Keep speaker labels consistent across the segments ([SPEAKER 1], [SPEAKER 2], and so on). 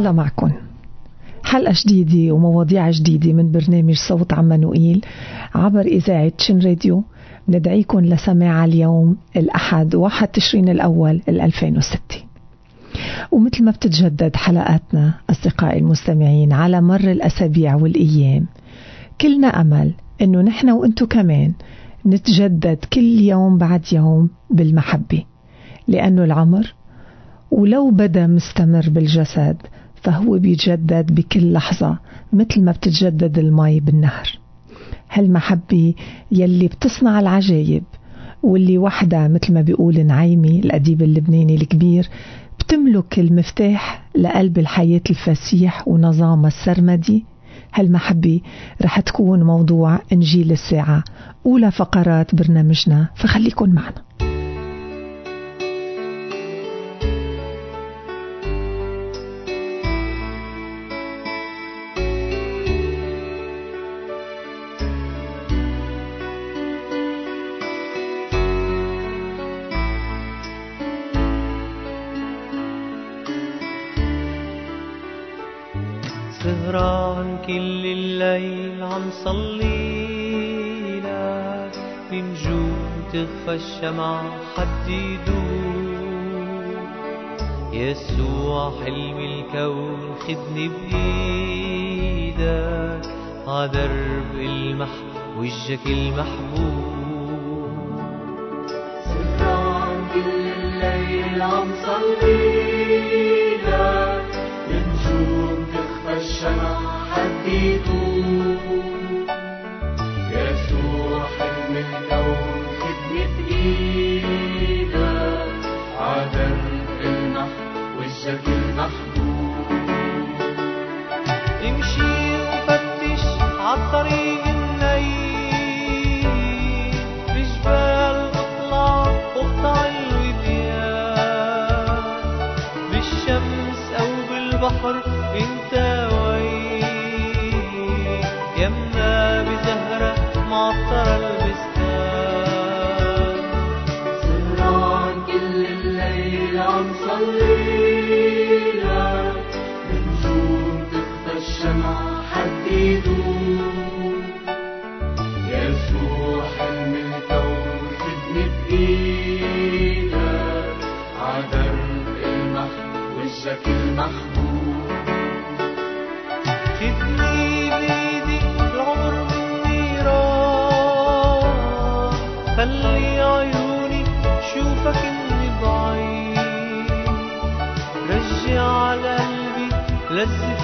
[SPEAKER 1] الله معكم. حلقة جديدة ومواضيع جديدة من برنامج صوت عمانوئيل عبر إذاعة شن راديو. ندعيكم لسماع اليوم الأحد 1 تشرين الأول 2006. ومثل ما بتتجدد حلقاتنا أصدقائي المستمعين على مر الأسابيع والأيام، كلنا أمل إنه نحن وإنتو كمان نتجدد كل يوم بعد يوم بالمحبة، لأنه العمر ولو بدا مستمر بالجسد فهو بيتجدد بكل لحظة مثل ما بتتجدد المي بالنهر. هالمحبة يلي بتصنع العجائب، واللي وحدها مثل ما بيقول نعيمي الأديب اللبناني الكبير بتملك المفتاح لقلب الحياة الفسيح ونظامها السرمدي. هالمحبة رح تكون موضوع إنجيل الساعة، أولى فقرات برنامجنا، فخليكن معنا.
[SPEAKER 2] سهران كل الليل عم صلي لك، بنجوم تخفى الشمع حد يدور. يسوع حلم الكون خدني بإيدك، عدرب وجهك المحبوب.
[SPEAKER 3] سهران كل الليل عم صلي لك، بنجوم تخفى الشمع حد يدور. يسوع حلم الكون خدني بإيدك، عدرب وجهك المحبوب.
[SPEAKER 2] امشي وفتش عالطريق الليل، بجبال اطلع واقطع الوديان، بالشمس او بالبحر انت وين، يما بزهرة معطرة البستان.
[SPEAKER 3] سهران كل الليل عم صلي لك، بنجوم تخفى الشمع حد يدور. يسوع حلم الكون خدني بإيدك، عدرب وجهك المحبوب.
[SPEAKER 2] خدني بإيدي العمر مني راح، خلي عيوني شوفك اني بعيد، رجع على قلبي لذة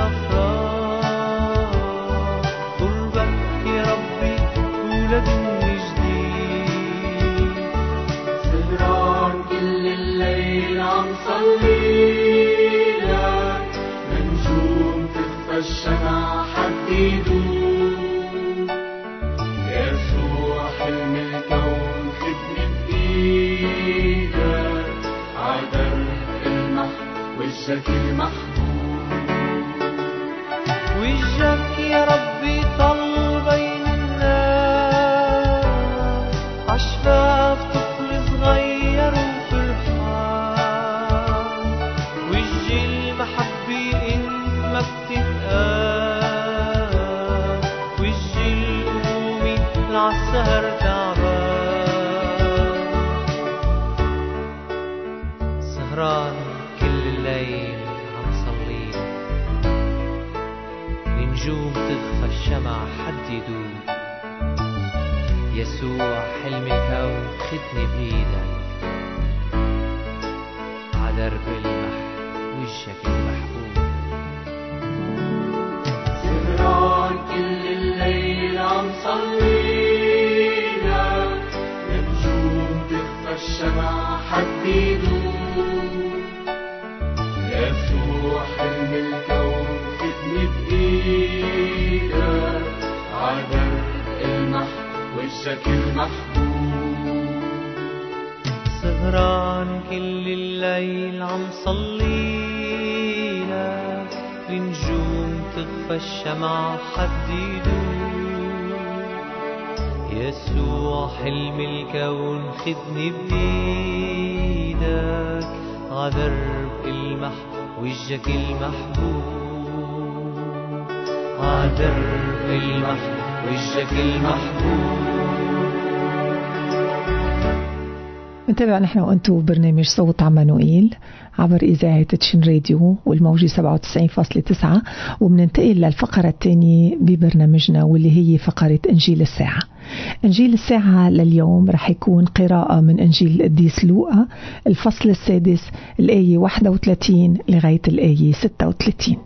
[SPEAKER 2] الأفراح، قربك يا ربي ولد من جديد.
[SPEAKER 3] سهران كل الليل عم صلي لك، بنجوم تخفى الشمع حد يدور. يسوع حلم الكون خدني بإيدك، عدرب وجهك المحبوب.
[SPEAKER 2] وجهك يا ربي طل بين الناس، عشفاف طفل صغير وفرحان، وجه المحبة إن ما بتتقال، وجه القومي العالسهر تعبان. سهران كل الليل عم صلي، بنجوم تخفى الشمع حد يدور. يسوع حلم الكون خدني بإيدك، عدرب وجهك المحبوب.
[SPEAKER 3] سهران كل الليل عم صلي لك، بنجوم تخفى الشمع حد يدور. يسوع حلم الكون خدني بإيدك، عدرب وجهك المحبوب.
[SPEAKER 2] سهران كل الليل عم صلي لك، بنجوم تخفى الشمع حد يدور. يسوع حلم الكون خدني بإيدك، عدرب وجهك المحبوب عدرب المحب وجهك المحبوب.
[SPEAKER 1] نتابع نحن وأنتو برنامج صوت عمانوئيل عبر إذاعة تشين راديو والموجة 97.9، وبننتقل للفقرة الثانية ببرنامجنا واللي هي فقرة إنجيل الساعة. إنجيل الساعة لليوم رح يكون قراءة من إنجيل القديس لوقا الفصل السادس الآية 31 لغاية الآية 36.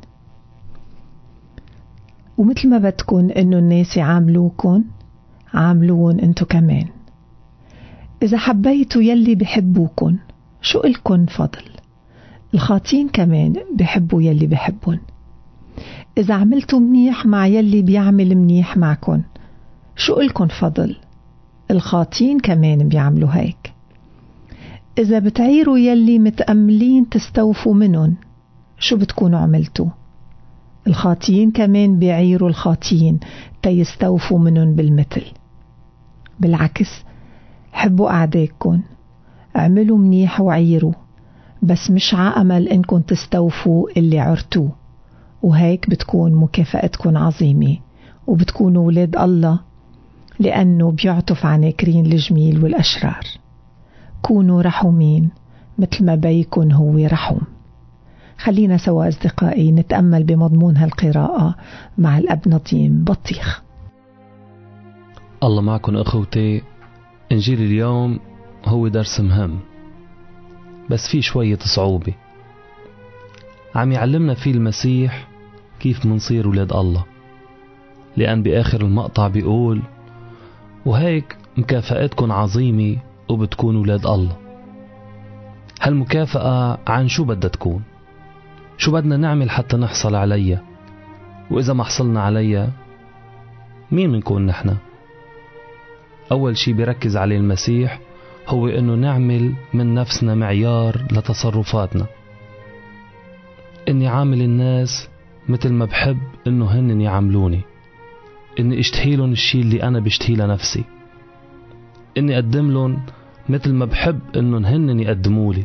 [SPEAKER 1] ومثل ما بدكن إنه الناس يعاملوكن عاملون أنتو كمان. إذا حبيتوا يلي بحبوكن شو إلكن فضل؟ الخاطين كمان بحبوا يلي بحبون. إذا عملتوا منيح مع يلي بيعمل منيح معكن شو إلكن فضل؟ الخاطين كمان بيعملوا هيك. إذا بتعيروا يلي متأملين تستوفوا منن شو بتكونوا عملتوا؟ الخاطين كمان بيعيروا الخاطين تيستوفوا منن بالمثل. بالعكس، حبوا أعدائكم، اعملوا منيح وعيروا، بس مش عأمل إنكم تستوفوا اللي عرتوه، وهيك بتكون مكافأتكم عظيمة وبتكونوا ولاد الله، لأنه بيعطف عن ناكرين الجميل والأشرار. كونوا رحومين مثل ما بيكن هو رحوم. خلينا سوا أصدقائي نتأمل بمضمون هالقراءة مع الأب نظيم بطيخ.
[SPEAKER 4] الله معكم أخوتي. إنجيل اليوم هو درس مهم، بس فيه شوية صعوبة. عم يعلمنا فيه المسيح كيف منصير ولاد الله، لأن بآخر المقطع بيقول وهيك مكافأتكم عظيمة وبتكون ولاد الله. هالمكافأة عن شو بدها تكون؟ شو بدنا نعمل حتى نحصل عليها؟ وإذا ما حصلنا عليها مين منكون نحن؟ أول شي بيركز عليه المسيح هو إنه نعمل من نفسنا معيار لتصرفاتنا. إني عامل الناس مثل ما بحب إنه هن يعاملوني، إني اشتهيلن الشي اللي أنا بشتهي لنفسي، إني أقدم لهم مثل ما بحب إنه هن يقدمولي.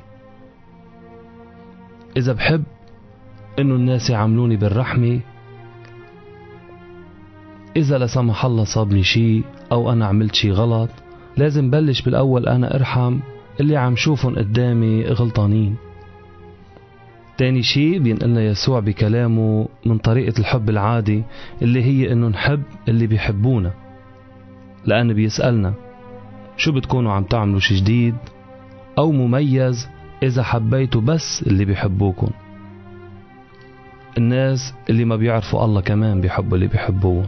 [SPEAKER 4] إذا بحب إنه الناس يعاملوني بالرحمة، إذا لا سمح الله صابني شي أو أنا عملت شي غلط، لازم بلش بالأول أنا أرحم اللي عم شوفهم قدامي غلطانين. تاني شي بينقلنا يسوع بكلامه من طريقة الحب العادي اللي هي إنه نحب اللي بيحبونا، لأن بيسألنا شو بتكونوا عم تعملوا شي جديد أو مميز إذا حبيتوا بس اللي بيحبوكم. الناس اللي ما بيعرفوا الله كمان بيحبوا اللي بيحبوه.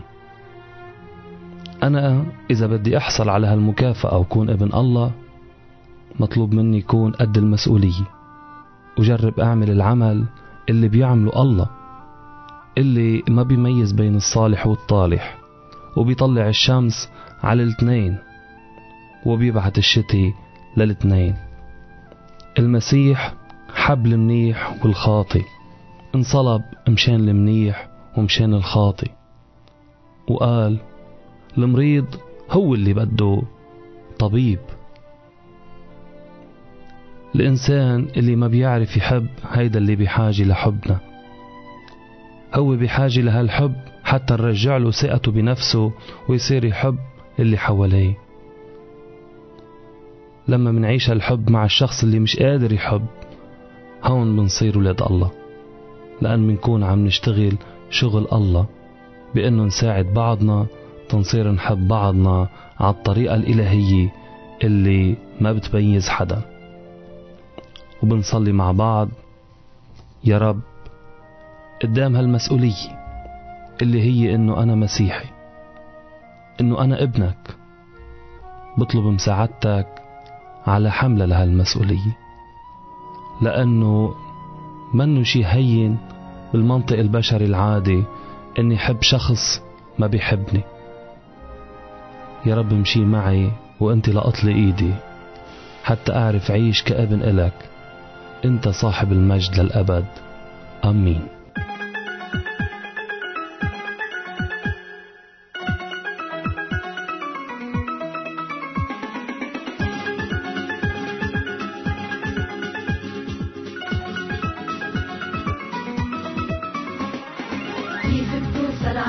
[SPEAKER 4] أنا إذا بدي أحصل على هالمكافأة وكون ابن الله، مطلوب مني يكون قد المسؤولية، وجرب أعمل العمل اللي بيعمله الله، اللي ما بيميز بين الصالح والطالح، وبيطلع الشمس على الاثنين وبيبعت الشتي للاثنين. المسيح حب المنيح والخاطي، انصلب مشان المنيح ومشان الخاطي، وقال المريض هو اللي بده طبيب. الإنسان اللي ما بيعرف يحب هيدا اللي بحاجة لحبنا، هو بحاجة لهالحب حتى نرجع له ثقته بنفسه ويصير يحب اللي حواليه. لما منعيش هالحب مع الشخص اللي مش قادر يحب، هون بنصير ولاد الله، لأن منكون عم نشتغل شغل الله بأنه نساعد بعضنا تنصير نحب بعضنا على الطريقة الإلهية اللي ما بتميز حدا. وبنصلي مع بعض: يا رب قدام هالمسؤولية اللي هي إنه أنا مسيحي، إنه أنا ابنك، بطلب مساعدتك على حملة لهالمسؤولية، لأنه منه شي هين بالمنطق البشري العادي إني حب شخص ما بيحبني. يا رب مشي معي وأنت لقطلي إيدي حتى أعرف عيش كابن إلك، أنت صاحب المجد للأبد. آمين.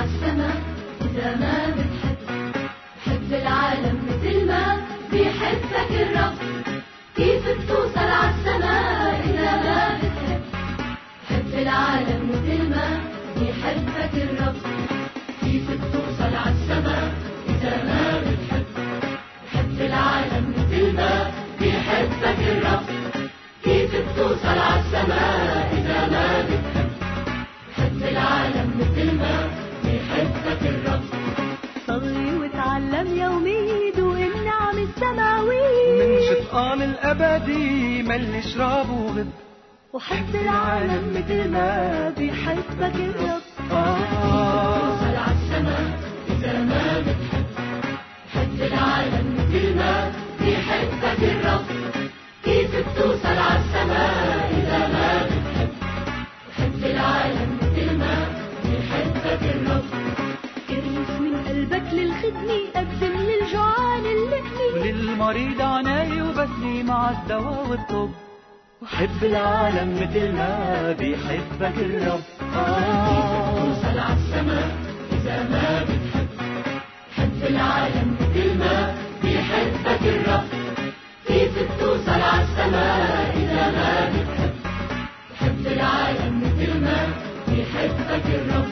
[SPEAKER 5] عالسما إذا ما بتحب. حب العالم مثل ما بيحبك الرب. كيف بتوصل عالسما إذا ما بتحب. حب العالم مثل ما بيحبك الرب. كيف بتوصل عالسما إذا ما بتحب. حب العالم مثل ما بيحبك الرب. كيف بتوصل عالسما إذا ما بتحب. حب العالم مثل ما بيحبك الرب. صلي وتعلم يومي دوق النعم السماوية.
[SPEAKER 3] من شفقان الأبدي ملش راب وغد.
[SPEAKER 5] وحب العالم مثل ما بيحبك الرب.
[SPEAKER 3] توصل
[SPEAKER 5] عالسما إذا ما بتحب. حب العالم مثل ما بيحبك الرب. كيف بتوصل عالسما إذا ما بتحب. حب العالم مثل ما بيحبك الرب. كرس من قلبك للخدمة. قدم للجوعان اللقمة.
[SPEAKER 3] وللمريض عناية وبسني مع الدواء والطب. وحب العالم مثل ما بيحبك الرب.
[SPEAKER 5] توصل عالسما إذا ما بتحب. حب العالم مثل ما بيحبك الرب. كيف بتوصل عالسما إذا ما بتحب. حب العالم مثل ما بيحبك الرب.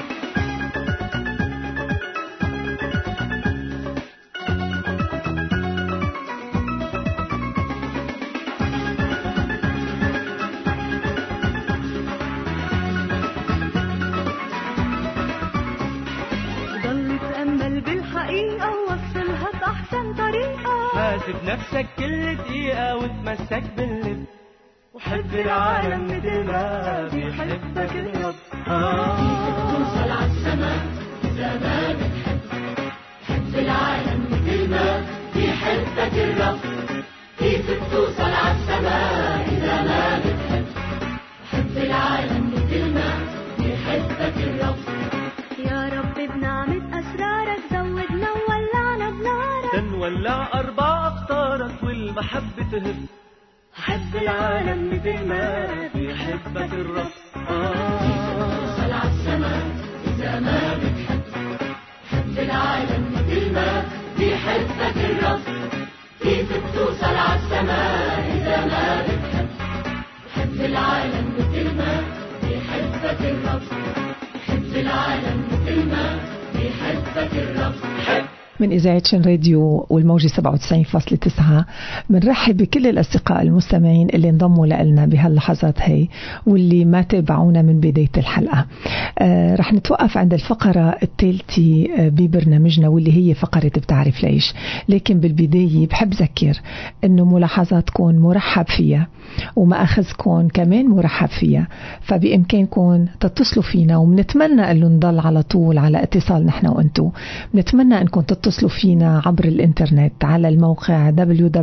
[SPEAKER 3] حاسب نفسك كل دقيقة وتمسك باللب. وحب العالم مثل ما بيحبك الرب.
[SPEAKER 5] توصل عالسما إذا ما بتحب. حب العالم مثل ما بيحبك الرب. كيف بتوصل عالسما إذا ما بتحب. حب العالم مثل ما بيحبك الرب. يا رب بنعمة أسرارك زودنا وولعنا بنارك.
[SPEAKER 3] تنولع 4 أقطارك والمحبة تهب.
[SPEAKER 5] حب العالم مثل ما بيحبك الرب. توصل عالسما إذا ما بتحب. حب العالم مثل ما بيحبك الرب. كيف بتوصل عالسما إذا ما بتحب. حب العالم مثل ما بيحبك الرب. حب العالم مثل ما بيحبك الرب.
[SPEAKER 1] من إذاعة شن راديو والموجة 97.9 بنرحب بكل الأصدقاء المستمعين اللي انضموا لنا بهاللحظات هاي واللي ما تابعونا من بداية الحلقة. رح نتوقف عند الفقرة الثالثة ببرنامجنا واللي هي فقرة بتعرف ليش. لكن بالبداية بحب ذكر إنه ملاحظاتكم مرحب فيها ومأخذكم كمان مرحب فيها. فبإمكانكم تتصلوا فينا وبنتمنى إنه نضل على طول على اتصال نحن وأنتو. بنتمنى إنكم تتصلوا فينا عبر الإنترنت على الموقع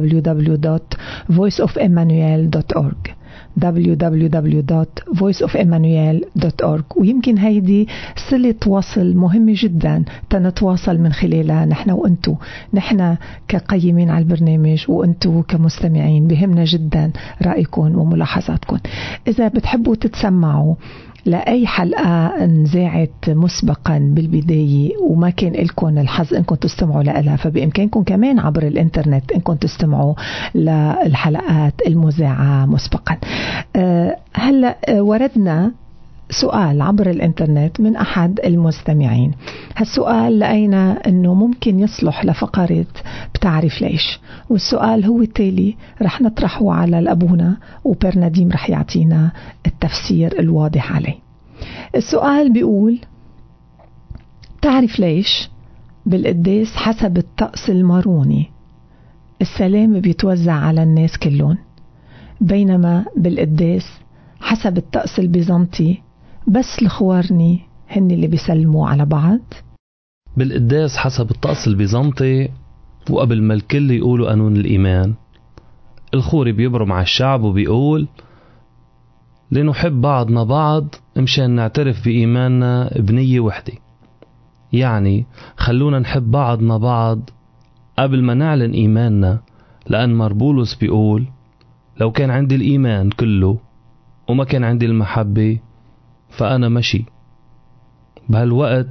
[SPEAKER 1] www.voiceofemmanuel.org www.voiceofemmanuel.org. ويمكن هيدي صلة وصل مهمة جدا تنتواصل من خلالها نحن وانتو. نحن كقيمين على البرنامج وانتو كمستمعين بهمنا جدا رأيكم وملاحظاتكم. إذا بتحبوا تتسمعوا لأي حلقة انذاعت مسبقا بالبداية وما كان لكم الحظ انكم تستمعوا لها فبإمكانكم كمان عبر الانترنت انكم تستمعوا للحلقات المذاعة مسبقا. هلأ وردنا سؤال عبر الانترنت من أحد المستمعين. هالسؤال لقينا أنه ممكن يصلح لفقرة بتعرف ليش. والسؤال هو التالي رح نطرحه على الأبونا وبرناديم رح يعطينا التفسير الواضح عليه. السؤال بيقول: تعرف ليش بالقداس حسب الطقس الماروني السلام بيتوزع على الناس كلهم، بينما بالقداس حسب الطقس البيزنطي بس الخوارني هن اللي بيسلموا على بعض؟
[SPEAKER 4] بالقداس حسب الطقس البيزنطي وقبل ما الكل يقولوا قانون الإيمان، الخوري بيبرم على الشعب وبيقول: لنحب بعضنا بعض مشان نعترف بإيماننا بنية وحدة. يعني خلونا نحب بعضنا بعض قبل ما نعلن إيماننا، لأن مربولس بيقول: لو كان عندي الإيمان كله وما كان عندي المحبة فأنا مشي. بهالوقت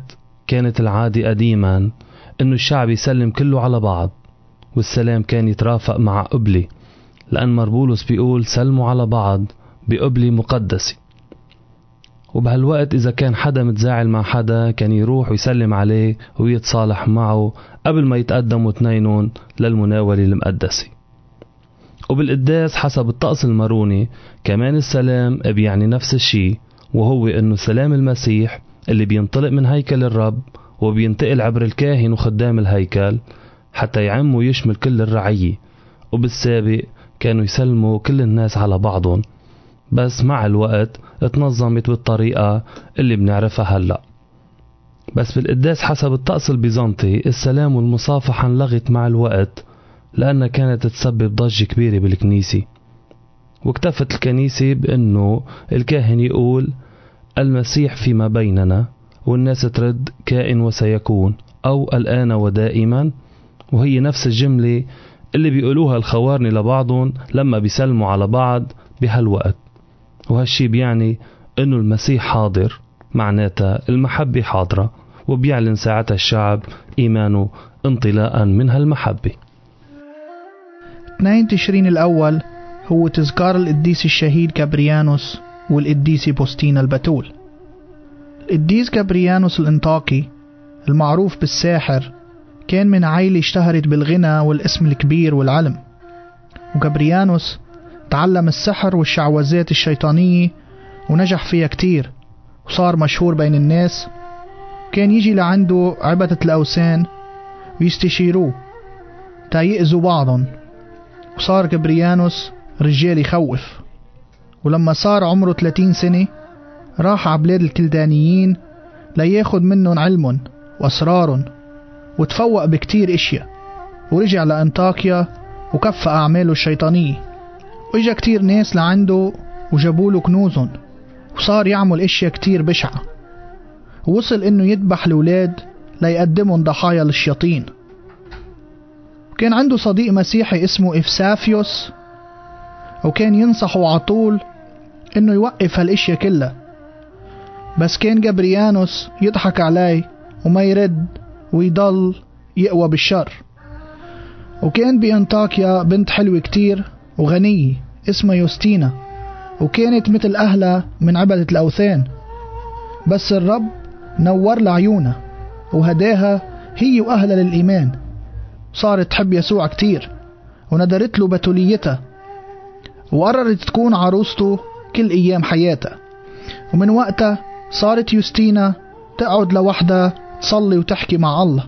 [SPEAKER 4] كانت العادة قديما إنه الشعب يسلم كله على بعض، والسلام كان يترافق مع قبلة، لأن مربولس بيقول سلموا على بعض بقبلة مقدسة. وبهالوقت إذا كان حدا متزاعل مع حدا كان يروح ويسلم عليه ويتصالح معه قبل ما يتقدموا اثنينهم للمناولة المقدسة. وبالقداس حسب الطقس الماروني كمان السلام بيعني نفس الشيء، وهو إنه سلام المسيح اللي بينطلق من هيكل الرب وبينتقل عبر الكاهن وخدام الهيكل حتى يعم ويشمل كل الرعية. وبالسابق كانوا يسلموا كل الناس على بعضهم، بس مع الوقت اتنظمت بالطريقة اللي بنعرفها هلأ. بس بالقداس حسب الطقس البيزنطي السلام والمصافحة انلغت مع الوقت، لأنها كانت تسبب ضجة كبيرة بالكنيسة. واكتفت الكنيسة بأنه الكاهن يقول المسيح فيما بيننا، والناس ترد كائن وسيكون أو الآن ودائما، وهي نفس الجملة اللي بيقولوها الخوارني لبعضهم لما بيسلموا على بعض بهالوقت. وهالشي بيعني انه المسيح حاضر، معناتها المحبة حاضرة، وبيعلن ساعتها الشعب إيمانه انطلاقا من هالمحبة.
[SPEAKER 6] 2 تشرين الأول هو تذكار القديس الشهيد كابريانوس والقديس بوستينا البتول. القديس كابريانوس الانطاكي المعروف بالساحر كان من عائلة اشتهرت بالغنى والاسم الكبير والعلم، وكابريانوس تعلم السحر والشعوذات الشيطانية ونجح فيها كتير وصار مشهور بين الناس. كان يجي لعنده عبدة الأوثان ويستشيروه تا يأذوا بعضهم، وصار كابريانوس رجال يخوف. ولما صار عمره 30 سنة راح عبلاد الكلدانيين لياخد منهم علمهم وأسرارهم، وتفوق بكتير اشياء، ورجع لأنطاكيا وكفى أعماله الشيطانية. وإجا كتير ناس لعنده وجابوله كنوزهم، وصار يعمل اشياء كتير بشعة، ووصل انه يذبح الأولاد ليقدمهم ضحايا للشياطين. وكان عنده صديق مسيحي اسمه إفسافيوس، وكان ينصحه عطول انه يوقف هالاشياء كلها، بس كان جابريانوس يضحك عليه وما يرد ويضل يقوى بالشر. وكان بأنطاكيا بنت حلوة كتير وغنية اسمها يوستينا، وكانت مثل أهلها من عبدة الأوثان، بس الرب نور لها عيونها وهداها هي وأهلها للإيمان. صارت تحب يسوع كتير وندرت له بتوليتها، وقررت تكون عروسته كل أيام حياتها. ومن وقتها صارت يوستينا تقعد لوحدها تصلي وتحكي مع الله.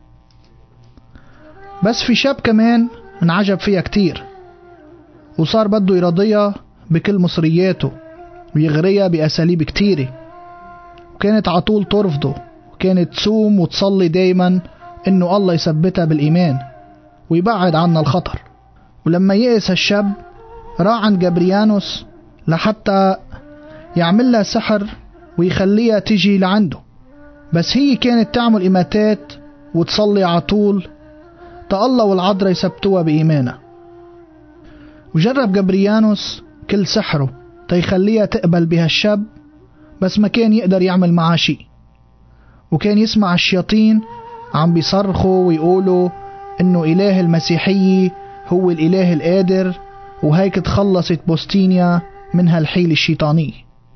[SPEAKER 6] بس في شاب كمان انعجب فيها كتير، وصار بده يرضيها بكل مصرياته ويغريها بأساليب كتيرة، وكانت عطول ترفضه، وكانت تصوم وتصلي دايما انه الله يثبتها بالإيمان ويبعد عنا الخطر. ولما يئس الشاب راح عند جابريانوس لحتى يعمل لها سحر ويخليها تجي لعنده، بس هي كانت تعمل إماتات وتصلي عطول تا الله والعذراء يثبتوها بإيمانها. وجرب جابريانوس كل سحره تا يخليها تقبل بها الشاب، بس ما كان يقدر يعمل معها شيء. وكان يسمع الشياطين عم بيصرخوا ويقولوا انه اله المسيحية هو الاله القادر، وهيك تخلصت بوستينيا من هالحيل الشيطاني.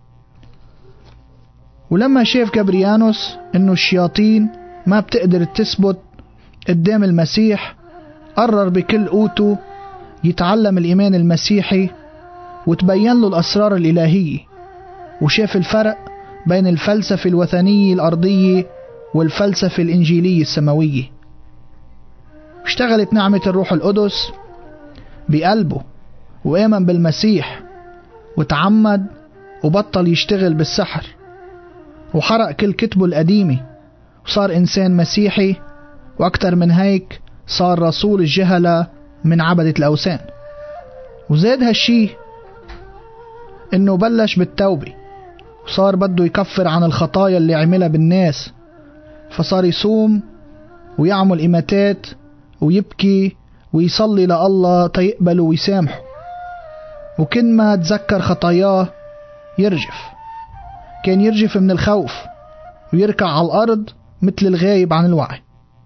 [SPEAKER 6] ولما شاف جابريانوس انه الشياطين ما بتقدر تثبت قدام المسيح، قرر بكل قوته يتعلم الإيمان المسيحي وتبين له الأسرار الإلهية، وشاف الفرق بين الفلسفة الوثنية الأرضية والفلسفة الإنجيلية السماوية. اشتغلت نعمة الروح القدس بقلبه وآمن بالمسيح وتعمد وبطل يشتغل بالسحر، وحرق كل كتبه القديمة وصار إنسان مسيحي، وأكتر من هيك صار رسول الجهلة من عبدة الأوثان. وزاد هالشي إنه بلش بالتوبة، وصار بده يكفر عن الخطايا اللي عملها بالناس، فصار يصوم ويعمل إماتات ويبكي ويصلي لله تيقبله ويسامحه. وكل ما تذكر خطاياه يرجف، كان يرجف من الخوف ويركع على الأرض مثل الغايب عن الوعي.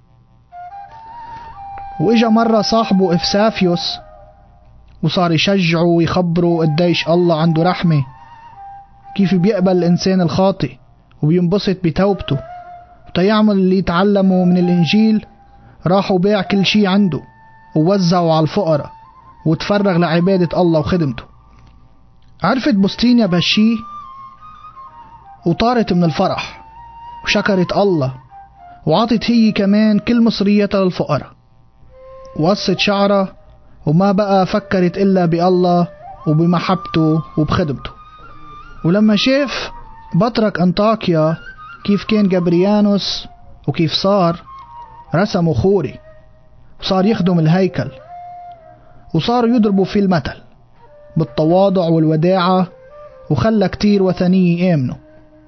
[SPEAKER 6] وإجا مرة صاحبه إفسافيوس وصار يشجعه ويخبره قديش الله عنده رحمة، كيف بيقبل الإنسان الخاطئ وبينبسط بتوبته، وتيعمل اللي يتعلمه من الإنجيل راح وباع كل شي عنده ووزعه على الفقراء وتفرغ لعبادة الله وخدمته. عرفت بوستينيا بهالشي وطارت من الفرح وشكرت الله، وعطت هي كمان كل مصريتها للفقراء، وقصت شعرها وما بقى فكرت إلا بالله وبمحبته وبخدمته. ولما شاف بطرك أنطاكيا كيف كان جابريانوس وكيف صار، رسمه خوري وصار يخدم الهيكل، وصاروا يضربوا فيه المثل بالتواضع والوداعة، وخلى كتير وثنية آمنوا.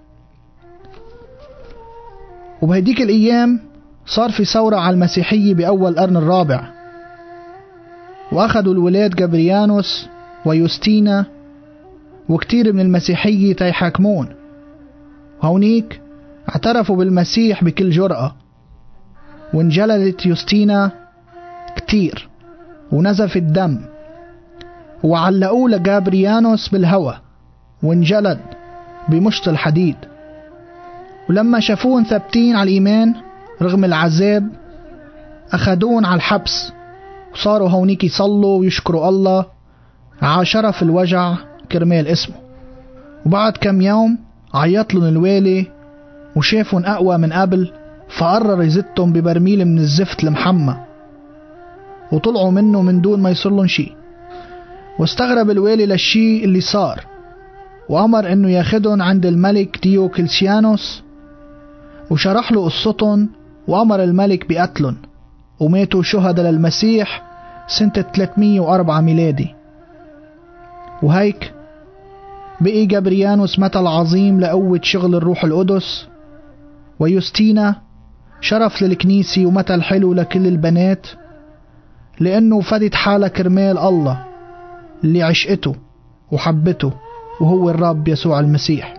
[SPEAKER 6] وبهديك الأيام صار في ثورة على المسيحية بأول القرن الرابع، وأخذوا الولاد جابريانوس ويوستينا وكتير من المسيحية تيحاكمون، وهونيك اعترفوا بالمسيح بكل جرأة، وانجلدت يوستينا كتير ونزف الدم، وعلقوه لجابريانوس بالهوى وانجلد بمشط الحديد. ولما شافوهم ثابتين على الإيمان رغم العذاب أخدون على الحبس، وصاروا هونيك يصلوا ويشكروا الله على شرف الوجع كرمال اسمه. وبعد كم يوم عيطلن الوالي وشافون أقوى من قبل، فقرر يزتهم ببرميل من الزفت المحمى، وطلعوا منه من دون ما يصيرلن شي. واستغرب الوالي للشي اللي صار، وأمر انه ياخدهم عند الملك ديوكليسيانوس وشرح له قصتهم، وأمر الملك بقتلن، وماتوا شهداء للمسيح سنة 304 ميلادي. وهيك بقي جابريانوس مثل عظيم لقوة شغل الروح القدس، ويوستينا شرف للكنيسة ومثل حلو لكل البنات، لأنه فدت حالة كرمال الله اللي عشقته وحبته، وهو الرب يسوع المسيح.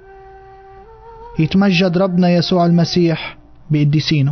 [SPEAKER 6] يتمجد ربنا يسوع المسيح بقديسينه.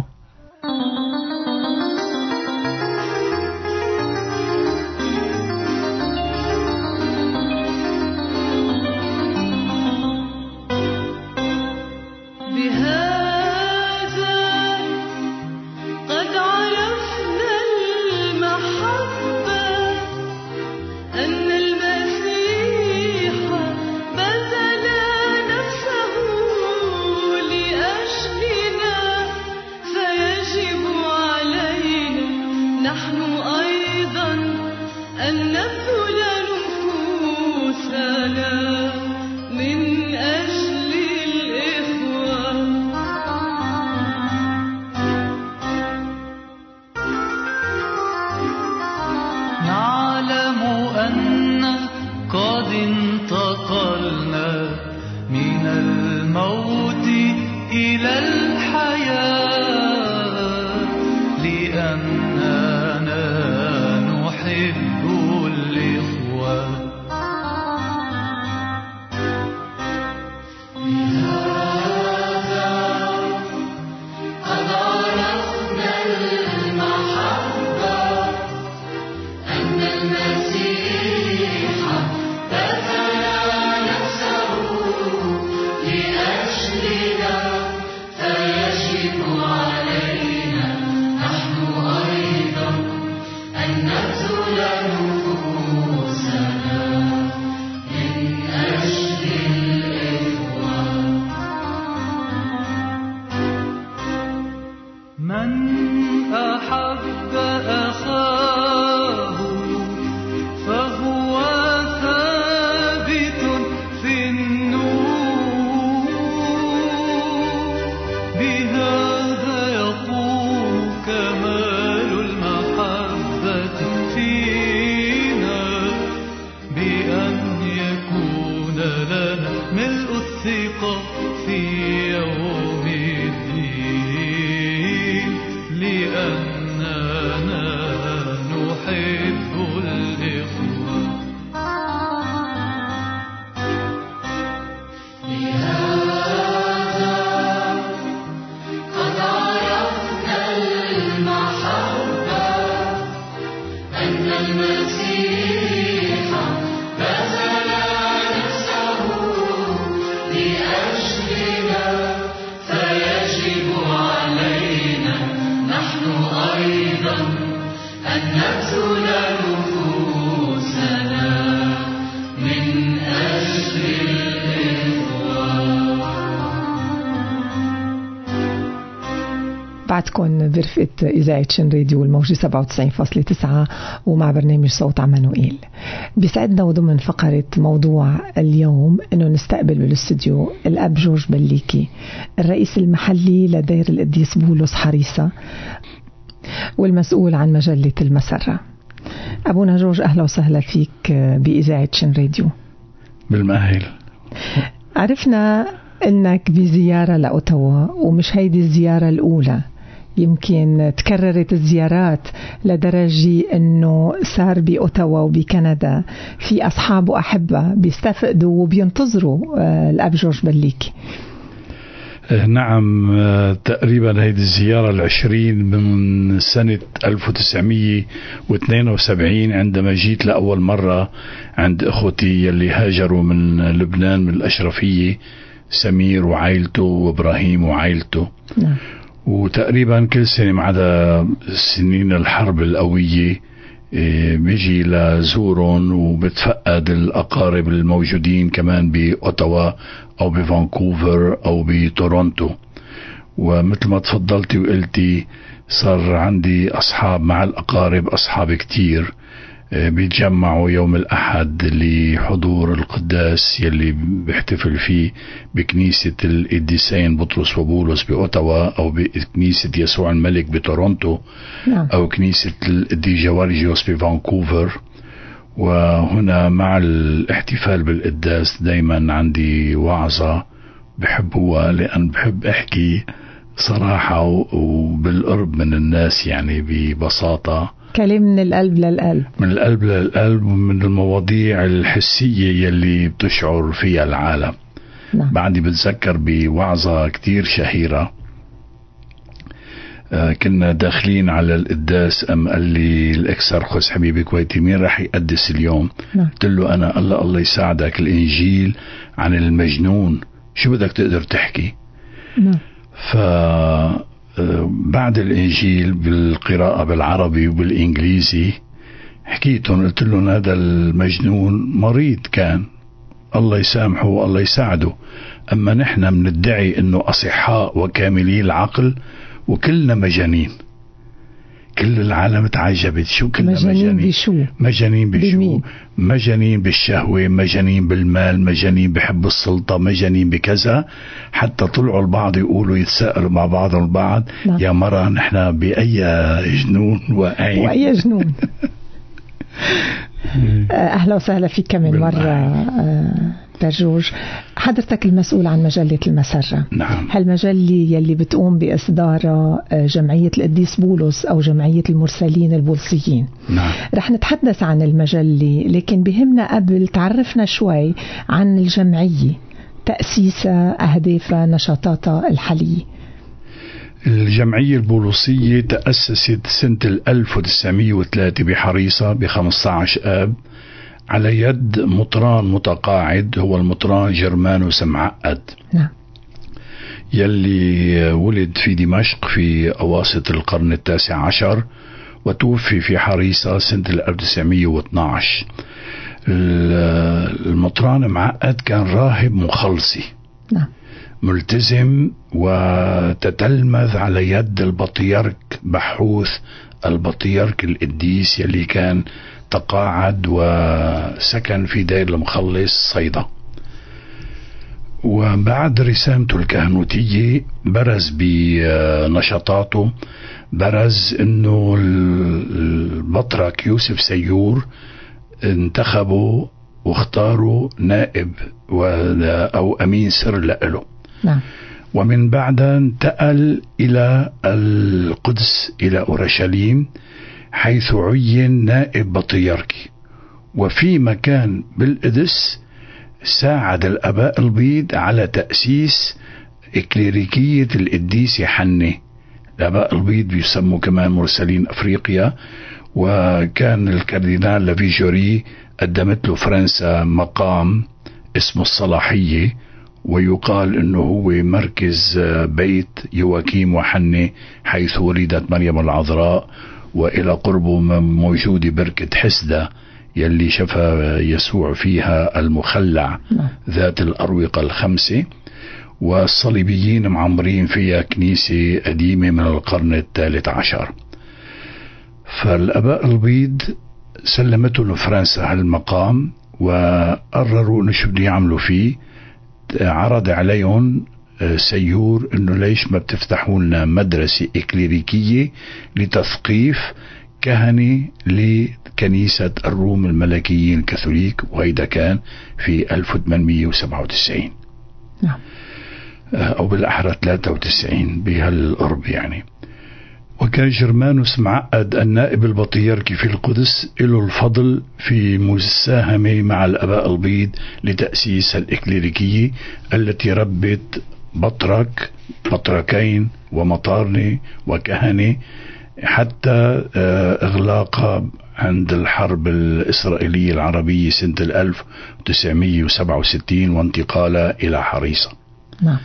[SPEAKER 5] قد
[SPEAKER 2] أن نبذل نفوسنا من أجل الإخوان.
[SPEAKER 1] بعدكم برفقة إذاعة شن راديو الموجة 97.9 ومع برنامج صوت عمانوئيل. بيسعدنا وضمن فقرة موضوع اليوم أنه نستقبل بالاستوديو الأب جورج بليكي، الرئيس المحلي لدير القديس بولس حريصة والمسؤول عن مجلة المسرة. أبونا جورج، أهلا وسهلا فيك بإذاعة شن راديو.
[SPEAKER 7] بالمأهل.
[SPEAKER 1] عرفنا أنك بزيارة لأوتاوا، ومش هيدي الزيارة الأولى، يمكن تكررت الزيارات لدرجة أنه صار بأوتاوا وبكندا في أصحاب وأحبة بيستفقدوا وبينتظروا الأب جورج بليكي.
[SPEAKER 7] نعم، تقريبا هيدي الزيارة 20 من سنة 1972 عندما جيت لأول مرة عند أخوتي يلي هاجروا من لبنان من الأشرفية، سمير وعائلته وإبراهيم وعائلته.
[SPEAKER 1] نعم.
[SPEAKER 7] وتقريبا كل سنة ما عدا سنين الحرب القوية بيجي لزورهم وبتفقد الأقارب الموجودين كمان بأوتاوا أو بفانكوفر أو بتورونتو. ومثل ما تفضلتي وقلتي صار عندي أصحاب مع الأقارب، أصحاب كتير بيتجمعوا يوم الأحد لحضور القداس يلي بيحتفل فيه بكنيسة القديسين بطرس وبولس بأوتاوا، أو بكنيسة يسوع الملك بتورونتو، أو كنيسة القديس جوارجيوس بفانكوفر. وهنا مع الاحتفال بالقداس دايما عندي وعظة بحبوها، لأن بحب أحكي صراحة وبالقرب من الناس، يعني ببساطة،
[SPEAKER 1] كلام من القلب للقلب،
[SPEAKER 7] من القلب للقلب، ومن المواضيع الحسية يلي بتشعر فيها العالم.
[SPEAKER 1] نعم.
[SPEAKER 7] بعدي بتذكر بوعظة كتير شهيرة، كنا داخلين على القداس، أم قال لي الإكسرخس حبيبي كويتي مين راح يقدس اليوم؟
[SPEAKER 1] نعم.
[SPEAKER 7] قلت له أنا. الله يساعدك، الإنجيل عن المجنون، شو بدك تقدر تحكي؟
[SPEAKER 1] نعم.
[SPEAKER 7] بعد الإنجيل بالقراءة بالعربي وبالإنجليزي حكيتهم، قلت لهم هذا المجنون مريض كان، الله يسامحه والله يساعده، أما نحن بندعي أنه أصحاء وكاملي العقل وكلنا مجانين. كل العالم تعجبت، شو كلنا مجانين؟ مجانين بشو؟ مجانين بالشهوة، مجانين بالمال، مجانين بحب السلطة، مجانين بكذا، حتى طلعوا البعض يقولوا يتساءلوا مع بعضهم البعض.
[SPEAKER 1] نعم.
[SPEAKER 7] يا مرة نحن بأي جنون
[SPEAKER 1] وأي جنون. أهلا وسهلا فيك كمان مرة جورج. حضرتك المسؤول عن مجلة المسرة.
[SPEAKER 7] نعم.
[SPEAKER 1] هالمجلة يلي بتقوم بإصدارها جمعية القديس بولس أو جمعية المرسلين البولسيين.
[SPEAKER 7] نعم.
[SPEAKER 1] رح نتحدث عن المجلة، لكن بهمنا قبل تعرفنا شوي عن الجمعية، تأسيسها، أهدافها، نشاطاتها الحالية.
[SPEAKER 7] الجمعية البولوسية تأسست سنة 1903 بحريصة ب15 آب على يد مطران متقاعد، هو المطران جرمانوس معقد.
[SPEAKER 1] نعم.
[SPEAKER 7] يلي ولد في دمشق في أواسط القرن 19 وتوفي في حريصة سنة 1912. المطران معقد كان راهب مخلصي.
[SPEAKER 1] نعم.
[SPEAKER 7] ملتزم وتتلمذ على يد البطيرك بحوث البطيرك القديس يلي كان تقاعد وسكن في دير المخلص صيدا. وبعد رسامته الكهنوتية برز بنشاطاته، برز انه البطرك يوسف سيور انتخبوا واختاروا نائب او امين سر له.
[SPEAKER 1] نعم.
[SPEAKER 7] ومن بعدها انتقل إلى القدس إلى أورشليم، حيث عين نائب بطيركي. وفي مكان بالقدس ساعد الآباء البيض على تأسيس إكليريكية القديس يوحنا. الآباء البيض بيسموا كمان مرسلين أفريقيا. وكان الكاردينال لافيجوري قدمت له فرنسا مقام اسمه الصلاحية، ويقال انه هو مركز بيت يواكيم وحنة حيث ولدت مريم العذراء، وإلى قربه موجودة بركة حسدة يلي شفى يسوع فيها المخلع ذات الأروقة الخمسة، والصليبيين معمرين فيها كنيسة قديمة من القرن الثالث عشر. فالآباء البيض سلمتهم فرنسا هالمقام وقرروا انه شو بده يعملوا فيه. عرض عليهم سيور انه ليش ما بتفتحوا لنا مدرسة إكليريكية لتثقيف كهنة لكنيسة الروم الملكيين الكاثوليك، وهيدا كان في 1897
[SPEAKER 1] نعم،
[SPEAKER 7] أو بالأحرى 93 بهالقرب يعني. وكان جرمانوس معقد النائب البطريركي في القدس له الفضل في مساهمة مع الآباء البيض لتأسيس الإكليريكية التي ربت بطركين ومطارنة وكهنة حتى إغلاقها عند الحرب الإسرائيلية العربية سنة 1967 وانتقالها إلى حريصة.
[SPEAKER 1] نعم.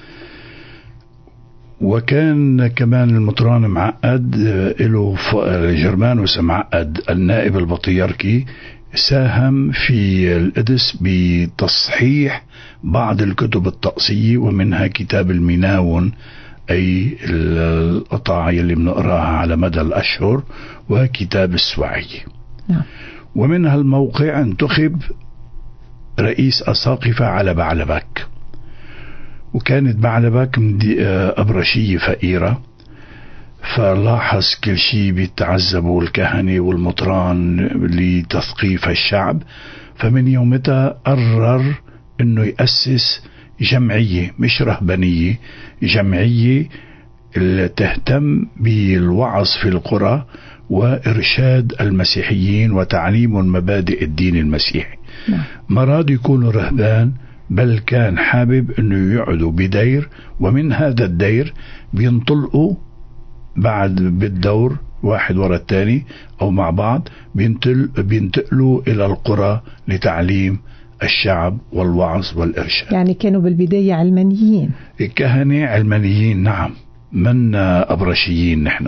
[SPEAKER 7] وكان كمان المطران معقد له جرمانوس معقد النائب البطريركي ساهم في القدس بتصحيح بعض الكتب الطقسية ومنها كتاب المناون، أي القطع اللي بنقراها على مدى الأشهر، وكتاب السوعية.
[SPEAKER 1] نعم.
[SPEAKER 7] ومن هالموقع انتخب رئيس أساقفة على بعلبك، وكانت بعلبك أبرشية فقيرة، فلاحظ كل شيء بيتعذبوا الكهنة والمطران لتثقيف الشعب، فمن يومتها قرر انه يأسس جمعية مش رهبانية، جمعية اللي تهتم بالوعظ في القرى وإرشاد المسيحيين وتعليم مبادئ الدين المسيحي. ما راد يكونوا رهبان، بل كان حابب انه يقعدوا بدير، ومن هذا الدير بينطلقوا بعد بالدور واحد ورا الثاني او مع بعض بينتقلوا الى القرى لتعليم الشعب والوعظ والارشاد.
[SPEAKER 1] يعني كانوا بالبداية علمانيين،
[SPEAKER 7] كهنة علمانيين، نعم، من أبرشيين نحن.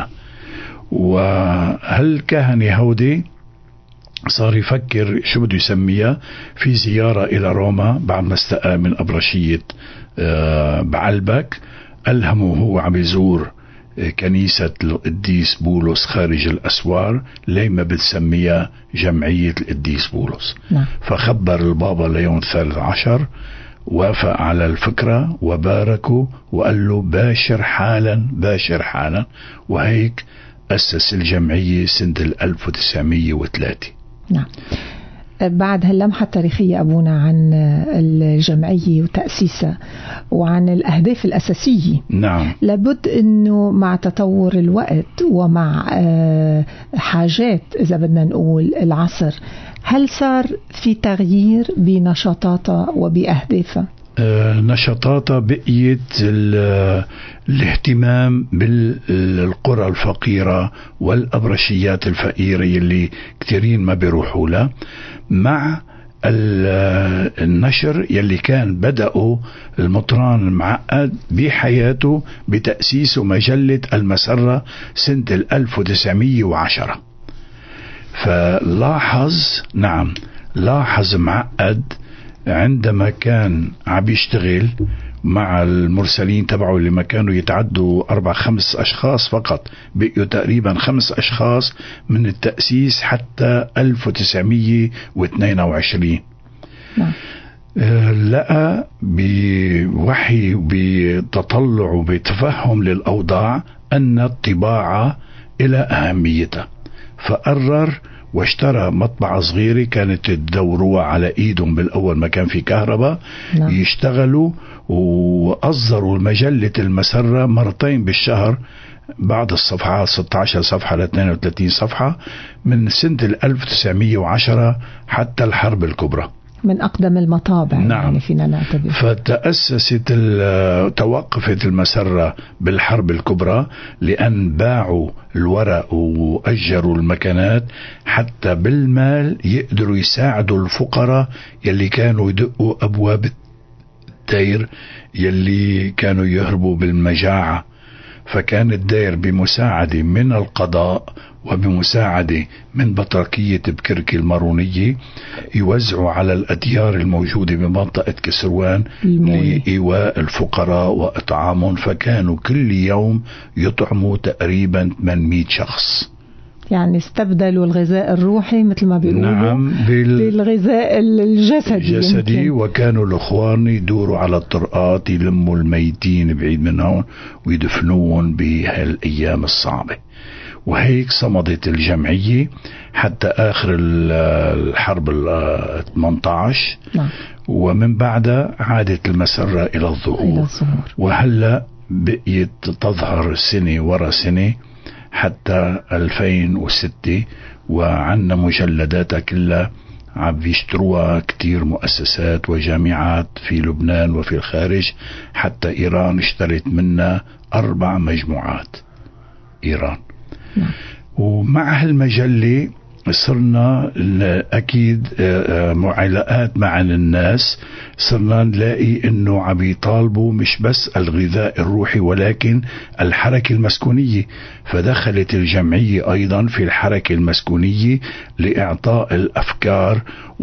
[SPEAKER 7] وهالكهنة هودي صار يفكر شو بده يسميها في زيارة إلى روما بعد ما استقى من أبرشية بعلبك. ألهمه هو عم يزور كنيسة القديس بولس خارج الأسوار، ليه ما بتسميها جمعية القديس بولس. فخبر البابا ليون 13 وافق على الفكرة وباركوا وقال له باشر حالا باشر حالا، وهيك أسس الجمعية سنة 1903.
[SPEAKER 1] نعم. بعد هاللمحة التاريخية أبونا عن الجمعية وتأسيسها وعن الأهداف الأساسية،
[SPEAKER 7] نعم،
[SPEAKER 1] لابد أنه مع تطور الوقت ومع حاجات إذا بدنا نقول العصر، هل صار في تغيير بنشاطاتها وبأهدافها؟
[SPEAKER 7] نشاطاتها بقيت الاهتمام بالقرى الفقيرة والأبرشيات الفقيرة اللي كثيرين ما بيروحوا لها، مع النشر يلي كان بدأوا المطران المعقد بحياته بتأسيس مجلة المسرة سنة 1910. فلاحظ، نعم، لاحظ معقد عندما كان عم يشتغل مع المرسلين تبعه اللي ما كانوا يتعدوا 4-5 أشخاص فقط، بقيوا تقريبا 5 أشخاص من التأسيس حتى 1922. لقى بوحي بتطلع وبتفهم للأوضاع أن الطباعة إلى أهميتها، فقرر واشترى مطبعة صغيرة كانت تدوروها على ايدهم بالاول ما كان في كهرباء. يشتغلوا واصدروا مجلة المسرة مرتين بالشهر، بعض الصفحات 16 صفحة ل 32 صفحة، من سنة 1910 حتى الحرب الكبرى،
[SPEAKER 1] من أقدم المطابع.
[SPEAKER 7] نعم.
[SPEAKER 1] يعني فينا نعتبر.
[SPEAKER 7] توقفت المسرة بالحرب الكبرى لأن باعوا الورق وأجروا المكانات حتى بالمال يقدروا يساعدوا الفقراء يلي كانوا يدقوا أبواب الدير يلي كانوا يهربوا بالمجاعة. فكان الدير بمساعدة من القضاء وبمساعدة من بطركية بكركي المارونية يوزعوا على الأديار الموجودة بمنطقة كسروان لإيواء الفقراء وإطعامهم، فكانوا كل يوم يطعموا تقريبا 800 شخص.
[SPEAKER 1] يعني استبدلوا الغذاء الروحي مثل ما بيقولوا
[SPEAKER 7] نعم
[SPEAKER 1] بالغذاء الجسدي.
[SPEAKER 7] وكانوا الأخوان يدوروا على الطرقات يلموا الميتين بعيد منهم ويدفنوهم بهالأيام الصعبة. وهيك صمدت الجمعية حتى آخر الحرب 18.
[SPEAKER 1] نعم.
[SPEAKER 7] ومن بعدها عادت المسرة إلى الظهور. وهلأ بقيت تظهر سنة ورا سنة حتى 2006، وعنا مجلداتها كلها عم بيشتروها كتير مؤسسات وجامعات في لبنان وفي الخارج، حتى إيران اشترت منا 4 مجموعات إيران. ومع هالمجلة صرنا أكيد علاقات مع الناس، صرنا نلاقي إنه عم يطالبوا مش بس الغذاء الروحي ولكن الحركة المسكونية، فدخلت الجمعية أيضا في الحركة المسكونية لإعطاء الأفكار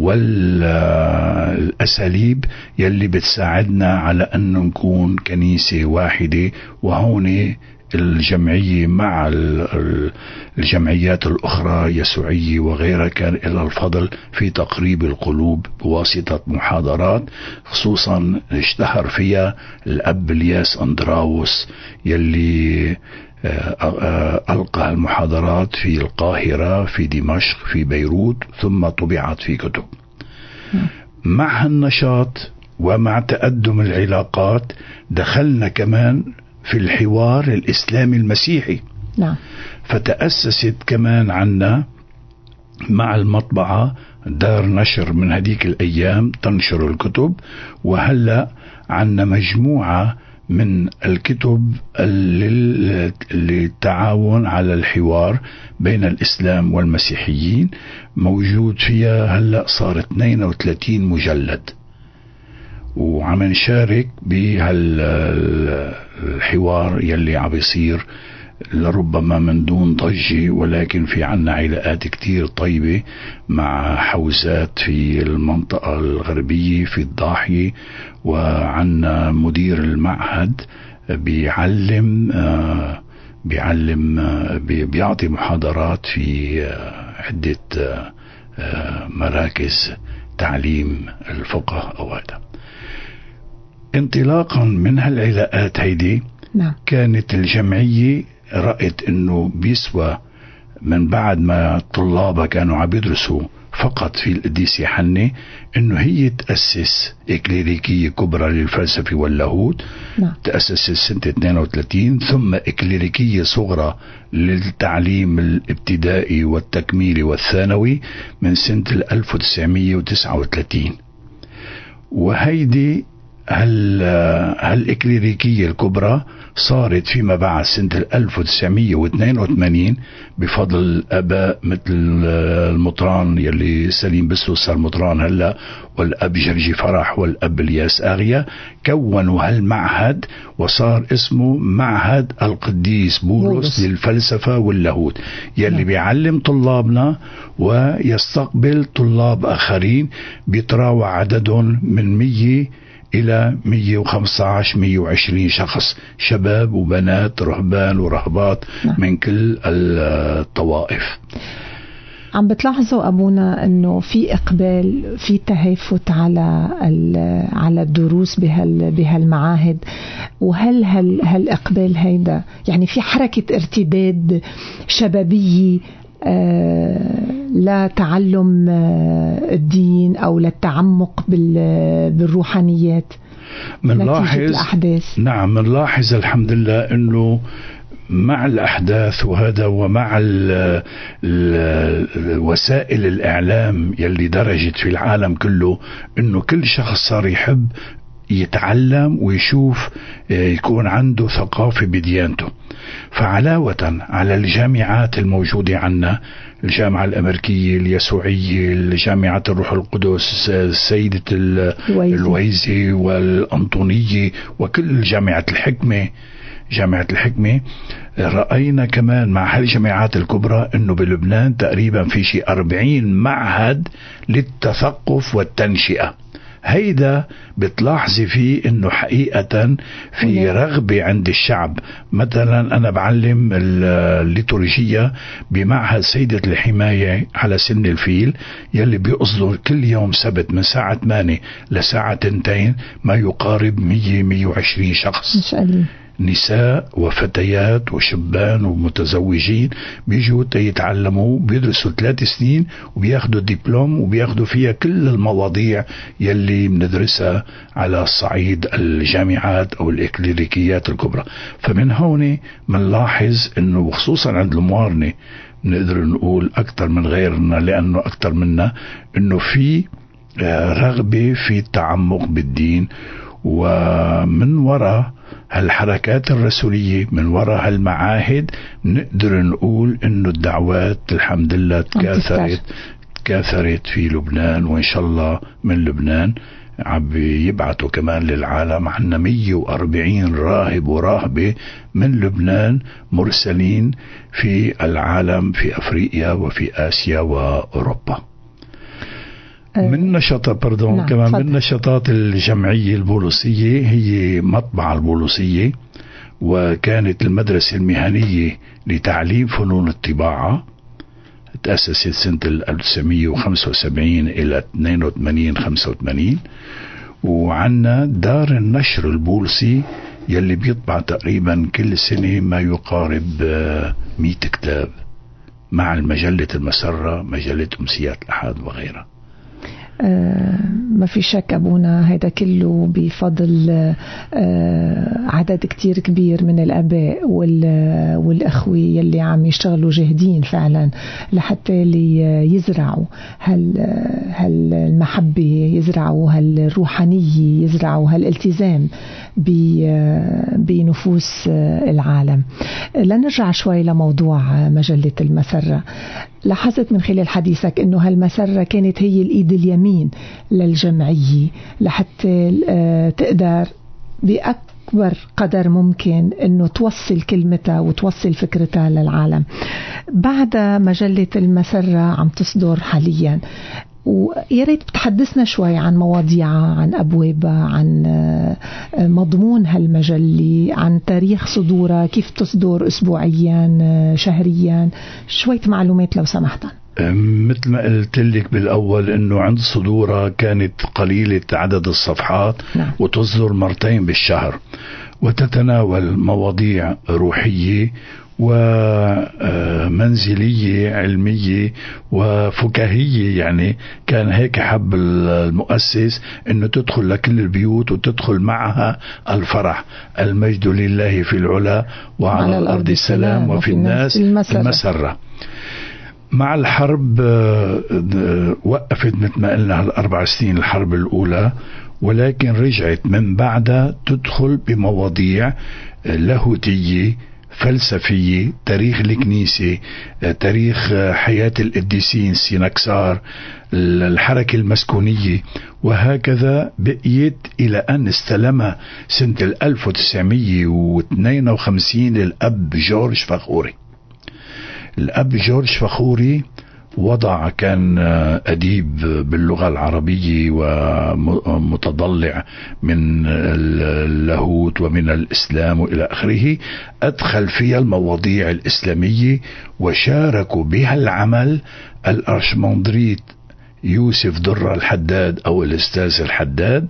[SPEAKER 7] والأساليب يلي بتساعدنا على أن نكون كنيسة واحدة. وهون الجمعية مع الجمعيات الأخرى يسوعية وغيرها كان إلى الفضل في تقريب القلوب بواسطة محاضرات، خصوصا اشتهر فيها الأب الياس أندراوس يلي ألقى المحاضرات في القاهرة، في دمشق، في بيروت، ثم طبعت في كتب. مع النشاط ومع تقدم العلاقات دخلنا كمان في الحوار الإسلامي المسيحي.
[SPEAKER 1] نعم.
[SPEAKER 7] فتأسست كمان عنا مع المطبعة دار نشر من هديك الأيام تنشر الكتب، وهلأ عنا مجموعة من الكتب للتعاون على الحوار بين الإسلام والمسيحيين، موجود فيها هلأ صار 32 مجلد، وعم نشارك بهالحوار يلي عم يصير لربما من دون ضجة، ولكن في عنا علاقات كتير طيبة مع حوزات في المنطقة الغربية في الضاحية، وعنا مدير المعهد بيعطي محاضرات في عدة مراكز تعليم الفقه أو هذا. انطلاقا من هالعلاقات هيدي
[SPEAKER 1] نعم.
[SPEAKER 7] كانت الجمعية رأت انه بيسوى من بعد ما الطلاب كانوا عم يدرسوا فقط في القديس يوحنا انه هي تأسس إكليريكية كبرى للفلسفة واللاهوت.
[SPEAKER 1] نعم.
[SPEAKER 7] تأسست سنة 32، ثم إكليريكية صغرى للتعليم الابتدائي والتكميلي والثانوي من سنة 1939. وهيدي هالإكليريكية الكبرى صارت فيما بعد سنة 1982 بفضل الآباء مثل المطران يلي سليم بسوس صار مطران هلا، والأب جرجي فرح، والأب الياس آغيا، كونوا هالمعهد وصار اسمه معهد القديس بولس للفلسفة واللاهوت، يلي بيعلم طلابنا ويستقبل طلاب آخرين بيتراوح عددهم من 100 إلى 115-120 شخص، شباب وبنات، رهبان ورهبات من كل الطوائف.
[SPEAKER 1] عم بتلاحظوا أبونا أنه في إقبال، في تهافت على الدروس بهالمعاهد، وهل هالإقبال هيدا يعني في حركة ارتداد شبابية لا تعلم الدين أو للتعمق بالروحانيات نتيجة الأحداث؟
[SPEAKER 7] نعم، منلاحظ الحمد لله أنه مع الأحداث وهذا، ومع وسائل الإعلام يلي درجت في العالم كله، أنه كل شخص صار يحب يتعلم ويشوف، يكون عنده ثقافة بديانته. فعلاوة على الجامعات الموجودة عنا، الجامعة الأمريكية، اليسوعية، الجامعة الروح القدس، السيدة الويزي والأنطونية، وكل جامعة الحكمة، رأينا كمان مع هالجامعات الكبرى أنه بلبنان تقريبا في شيء 40 معهد للتثقف والتنشئة. هيدا بتلاحظي فيه انه حقيقة في رغبة عند الشعب. مثلا انا بعلم الليتورجية بمعهد سيدة الحماية على سن الفيل، يلي بيقصدوا كل يوم سبت من ساعة 8 لساعة 2 ما يقارب 100-120 شخص،
[SPEAKER 1] إن شاء الله،
[SPEAKER 7] نساء وفتيات وشبان ومتزوجين بيجوا يتعلموا، بيدرسوا 3 سنين وبياخدوا دبلوم، وبياخدوا فيها كل المواضيع يلي بندرسها على الصعيد الجامعات أو الإكليريكيات الكبرى. فمن هون منلاحظ أنه وخصوصا عند الموارنة نقدر نقول أكثر من غيرنا، لأنه أكثر منا أنه في رغبة في التعمق بالدين. ومن وراء هالحركات الرسولية، من وراء هالمعاهد، نقدر نقول انه الدعوات الحمد لله تكاثرت في لبنان، وان شاء الله من لبنان عم يبعثوا كمان للعالم. عنا 140 راهب وراهبة من لبنان مرسلين في العالم، في أفريقيا وفي آسيا وأوروبا. من نشاطات
[SPEAKER 1] نعم،
[SPEAKER 7] كمان من نشاطات الجمعية البوليسية هي مطبعة البوليسية، وكانت المدرسة المهنية لتعليم فنون الطباعة، تأسست سنة 1975 إلى 82-85. وعنا دار النشر البوليسي يلي بيطبع تقريبا كل سنة ما يقارب 100 كتاب، مع المجلة المسرة، مجلة أمسيات الأحد وغيرها.
[SPEAKER 1] ما في شك أبونا هيدا كله بفضل عدد كتير كبير من الآباء والأخوة يلي عم يشتغلوا جاهدين فعلا لحتى يزرعوا هالمحبة، يزرعوا هالروحانية، يزرعوا هالالتزام بنفوس العالم. لنرجع شوي لموضوع مجلة المسرة. لاحظت من خلال حديثك انه هالمسرة كانت هي الايد اليمين للجمعية لحتى تقدر بأكبر قدر ممكن انه توصل كلمتها وتوصل فكرتها للعالم. بعد مجلة المسرة عم تصدر حاليا، ويا ريت بتحدثنا شوي عن مواضيعها، عن أبوابها، عن مضمون هالمجلة، عن تاريخ صدورها، كيف تصدر أسبوعيا، شهريا، شوية معلومات لو سمحت.
[SPEAKER 7] مثل ما قلت لك بالأول أنه عند صدورها كانت قليلة عدد الصفحات،
[SPEAKER 1] نعم.
[SPEAKER 7] وتصدر 2 مرات بالشهر، وتتناول مواضيع روحية ومنزلية علمية وفكاهية. يعني كان هيك حب المؤسس انه تدخل لكل البيوت وتدخل معها الفرح. المجد لله في العلا وعلى الأرض السلام وفي الناس المسرة. مع الحرب وقفت مثل ما قلنا 4 سنين الحرب الأولى، ولكن رجعت من بعدها تدخل بمواضيع لاهوتية، فلسفية، تاريخ الكنيسة، تاريخ حياة القديسين، سينكسار، الحركة المسكونية، وهكذا بقيت إلى أن استلمها سنة 1952 الأب جورج فخوري. الأب جورج فخوري كان أديب باللغة العربية ومتضلع من اللاهوت ومن الإسلام وإلى آخره. أدخل فيها المواضيع الإسلامية وشاركوا بها العمل الأرشمندريت يوسف درة الحداد أو الأستاذ الحداد،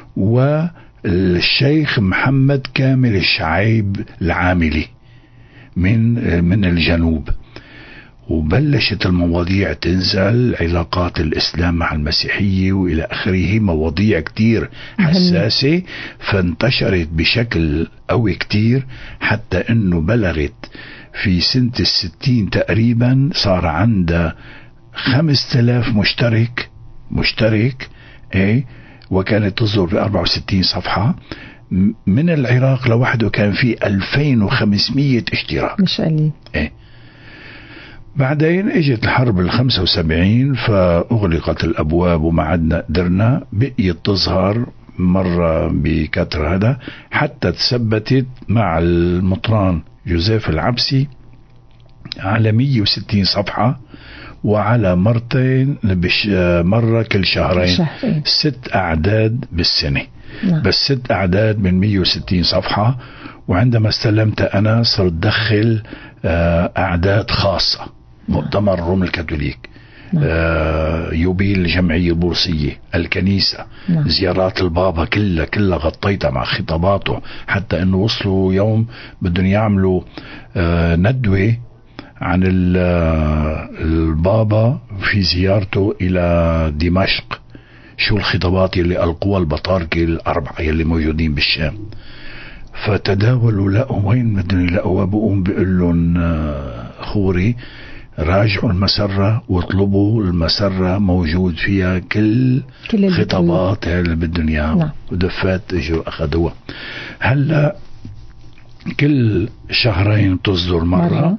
[SPEAKER 7] والشيخ محمد كامل الشعيب العاملي من الجنوب. وبلشت المواضيع تنزل، علاقات الإسلام مع المسيحية وإلى آخره، مواضيع كتير حساسة، فانتشرت بشكل قوي كتير، حتى أنه بلغت في سنة 60 تقريبا صار عندها 5000 مشترك وكانت تصدر ب 64 صفحة. من العراق لوحده كان في 2500 اشتراك،
[SPEAKER 1] مش قليل.
[SPEAKER 7] إيه. بعدين اجت الحرب 75 فأغلقت الأبواب وما عدنا قدرنا، بقيت تظهر مرة بكتر هذا حتى تثبتت مع المطران جوزيف العبسي على 160 صفحة، وعلى مرتين مرة كل شهرين. 6 أعداد بالسنة.
[SPEAKER 1] نعم.
[SPEAKER 7] بس 6 أعداد من 160 صفحة. وعندما استلمت أنا صرت دخل أعداد خاصة، مؤتمر روم الكاثوليك، يوبيل الجمعية البورصية، الكنيسة، زيارات البابا كلها غطيتها مع خطاباته، حتى انه وصلوا يوم بدهم يعملوا ندوة عن البابا في زيارته الى دمشق، شو الخطابات اللي ألقوها البطاركة الأربعة اللي موجودين بالشام. فتداولوا لقوا وين بدهم يلاقوا، بقوم بقول لهم خوري راجعوا المسرة واطلبوا المسرة، موجود فيها كل خطابات اللي بدهم اياها. ودفات اجوا اخذوها. هلا كل شهرين تصدر مرة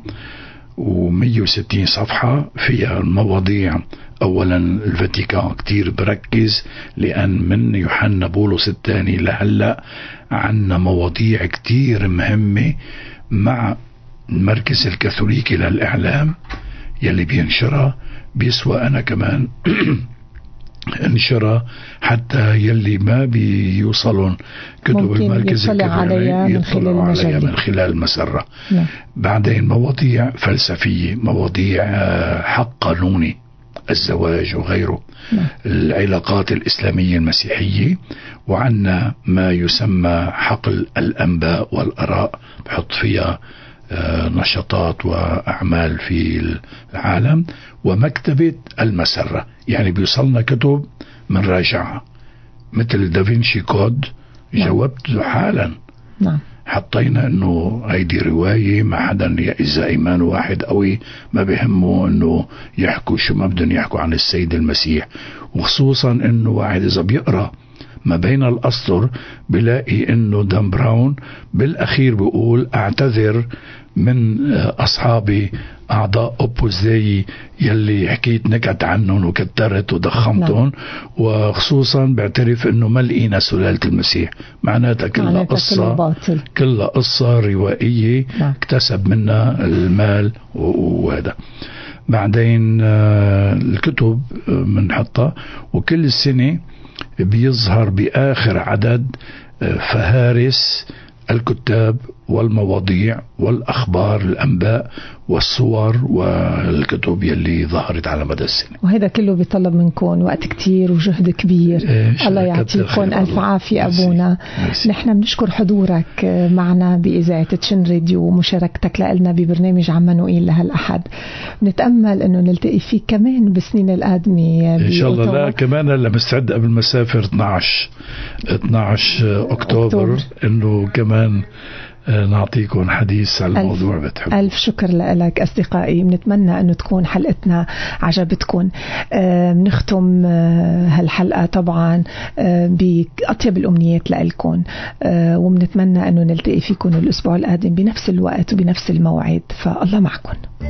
[SPEAKER 7] و160 صفحة فيها المواضيع. اولا الفاتيكان كتير بركز، لان من يوحنا بولس الثاني لهلا عنا مواضيع كتير مهمة مع المركز الكاثوليكي للإعلام يلي بينشرها، بيسوى أنا كمان انشرها حتى يلي ما بيوصلون كتب المركز الكاثوليكي يطلعوا عليها من خلال المسرة. بعدين مواضيع فلسفية، مواضيع حق قانوني، الزواج وغيره، العلاقات الإسلامية المسيحية، وعنا ما يسمى حقل الأنباء والآراء، بحط فيها نشاطات وأعمال في العالم، ومكتبة المسرة. يعني بيوصلنا كتب من راجعها مثل دافنشي كود، جاوبت حالا. حطينا انه هيدي رواية ما حدا اذا ايمان واحد قوي ما بيهمه انه يحكوا شو ما بدهم يحكوا عن السيد المسيح، وخصوصا انه واحد اذا بيقرأ ما بين الأسطر بلاقي انه دان براون بالاخير بيقول اعتذر من اصحابي اعضاء اوبوزي يلي حكيت نكت عنهم وكترت وضخمتهم، وخصوصا بعترف انه ما لقينا سلالة المسيح، معناتها كلها قصة روائية اكتسب منها المال وهذا. بعدين الكتب منحطها، وكل سنة بيظهر بآخر عدد فهارس الكتاب والمواضيع والأخبار الأنباء والصور والكتب يلي ظهرت على مدى السنة.
[SPEAKER 1] وهذا كله بيطلب منكم وقت كتير وجهد كبير. الله يعطيكم ألف عافية أبونا. نحن بنشكر حضورك معنا بإذاعة تشن راديو ومشاركتك لنا ببرنامج عمانوئيل لهالأحد. نتأمل أنه نلتقي فيك كمان بسنين القادمة
[SPEAKER 7] إن شاء الله. لا كمان هلا مستعد قبل ما أسافر 12 أكتوبر أنه كمان نعطيكم حديث على الموضوع بتحبه.
[SPEAKER 1] ألف شكر لك أصدقائي. بنتمنى أنه تكون حلقتنا عجبتكم. بنختم هالحلقة طبعا بأطيب الأمنيات لكم، وبنتمنى أنه نلتقي فيكم الأسبوع القادم بنفس الوقت وبنفس الموعد. فالله معكم.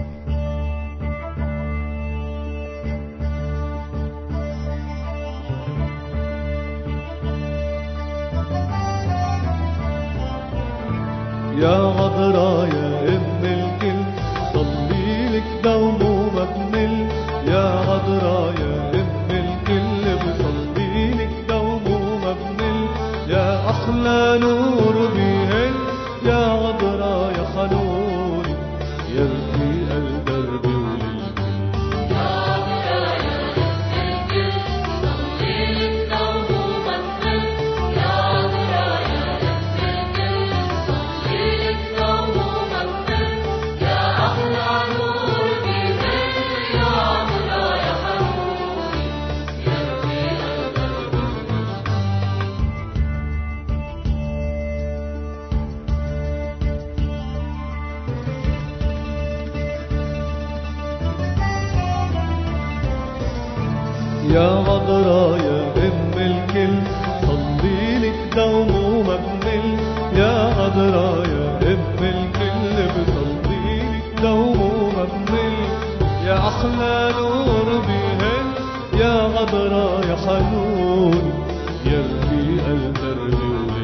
[SPEAKER 3] يا غضرا يا ام الكل صلي لك دوم ومكمل، يا غضرا يا ام الكل بصلي لك دوم ومكمل، يا احلى نور بيهل يا غضرا يا خلوني يا رفيق الدرب وللكل.
[SPEAKER 5] يا غضرا يا ام الكل صلي لك دوم ومكمل، يا غضرا يا ام الكل صلي لك دوم ومكمل، يا احلى نور بيهل يا غضرا يا خلوني يا رفيق الدرب وللكل.
[SPEAKER 3] يا غضرا يا ام الكل عذرا يا ام الكل بصليلك دوم ومبني يا احلى نور بهن يا غدرا يا حنون يا رفيق الدرب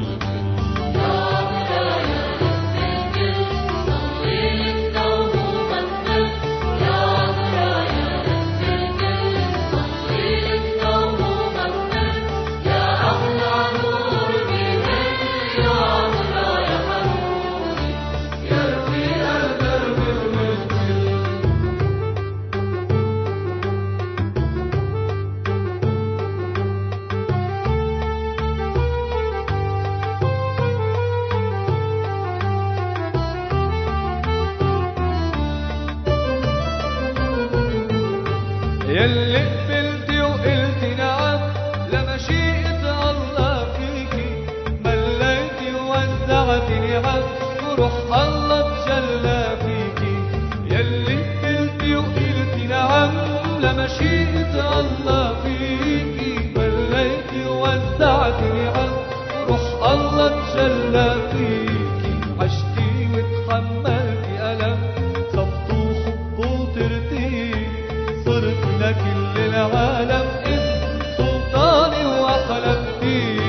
[SPEAKER 3] يلي قبلتي وقلتي نعم لمشيئة الله فيكي مليتي ووزعتي نعم وروح الله تجلى فيكي يلي قبلتي وقلتي نعم لمشيئة الله فيكي مليتي ووزعتي نعم وروح الله تجلى فيكي عشتي وتحملتي ألم صبت وحب وترتيب صرت لكل العالم انت سلطاني واحلمتيني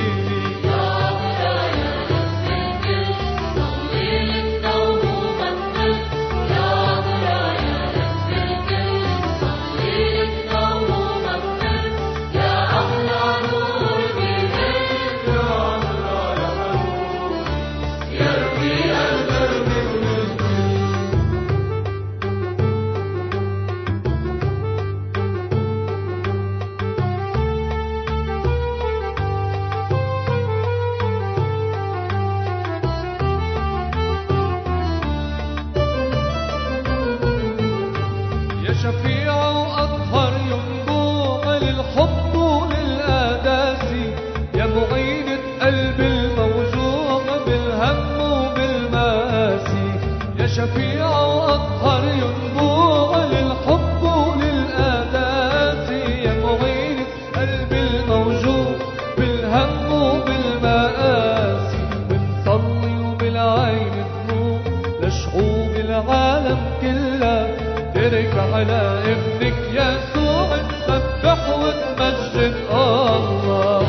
[SPEAKER 3] شفيع وأطهر ينبوع للحب وللآداسي يا معينة قلب الموجوع بالهم وبالمآسي يا شفيع وأطهر ينبوع للحب وللآداسي يا معينة قلب الموجوع بالهم وبالمآسي بنصلي وبالعين دموع لشعوب العالم كلها ترك على ابنك يسوع تسبح وتمجد الله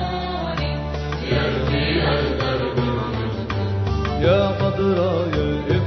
[SPEAKER 3] يا غدرا يا